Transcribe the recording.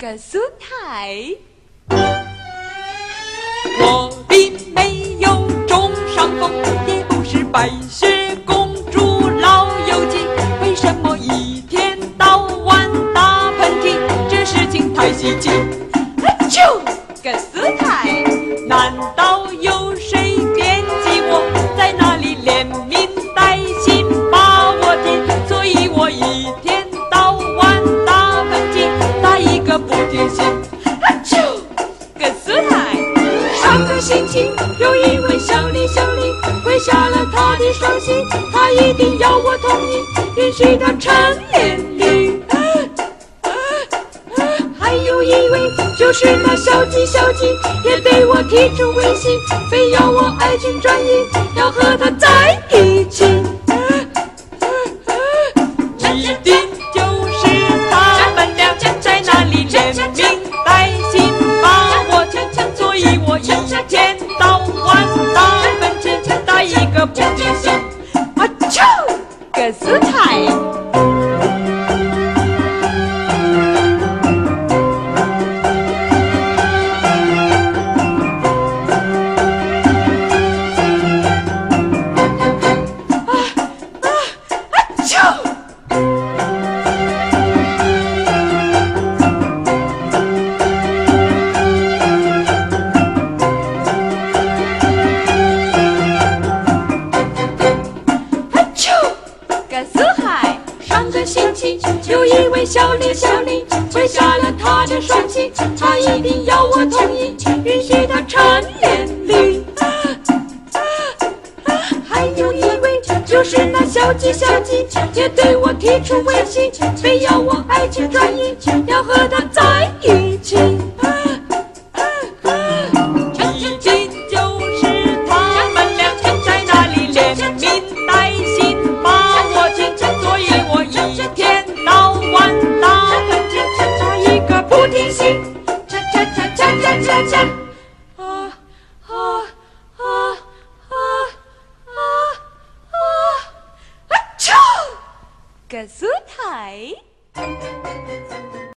个苏台。 我并没有中伤风，也不是白雪公主老友记，为什么一天到晚打喷嚏？这事情太稀奇。 就个苏台， 难道有谁惦记我，在那里连名带姓把我踢？所以我一天到晚打喷嚏，打一个不停歇。 就个苏台。 上个星期有一位小李跪下了他的双膝，他一定要我同意，允许他成年礼。还有一位就是那小鸡，也对我提出威胁，非要我爱情转移，要和他在一起。一定就是他们俩在那里连名带姓把我踢，所以我一天到晚打喷嚏，打一个不停歇。 就个苏台。 上个星期有一位小李跪下了他的双膝，他一定要我同意，允许他成年礼。还有一位就是那小鸡，也对我提出威胁，非要我爱情转移，要和他在一起。一定就是他们俩在那里连名带姓把我踢，所以我一天到晚打喷嚏，打一个不停歇。 个苏台。